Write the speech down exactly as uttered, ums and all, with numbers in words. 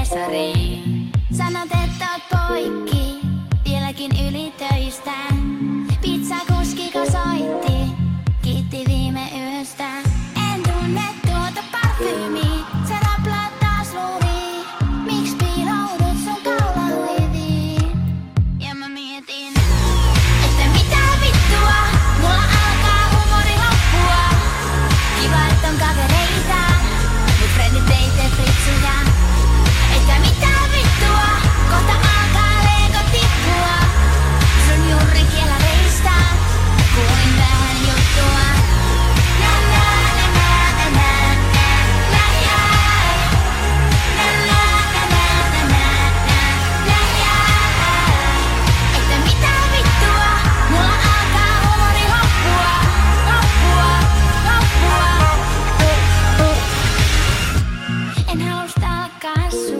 Hesariin. Sanot, että oot poikki, vieläkin ylitöistä. Pizzakuskiko soitti, kiitti viime yöstä. En tunne tuota parfyymiä, se raplaa taas luuriin. Miks piiloudut sun kaulahuiviin? Ja mä mietin, että mitä vittua, mulla alkaa humori loppua. Kiva, et on kavereita, mut frendit ei tee fritsuja. Että mitä vittua, kohta alkaa Lego tippua. Sun juuri kielareista, kuin vähän juttua. Na na na na na na na jai. Na na na na na na na jai. Että mitä vittua, mulla alkaa humori loppua, loppua, loppua. En halua stalkkaa sua.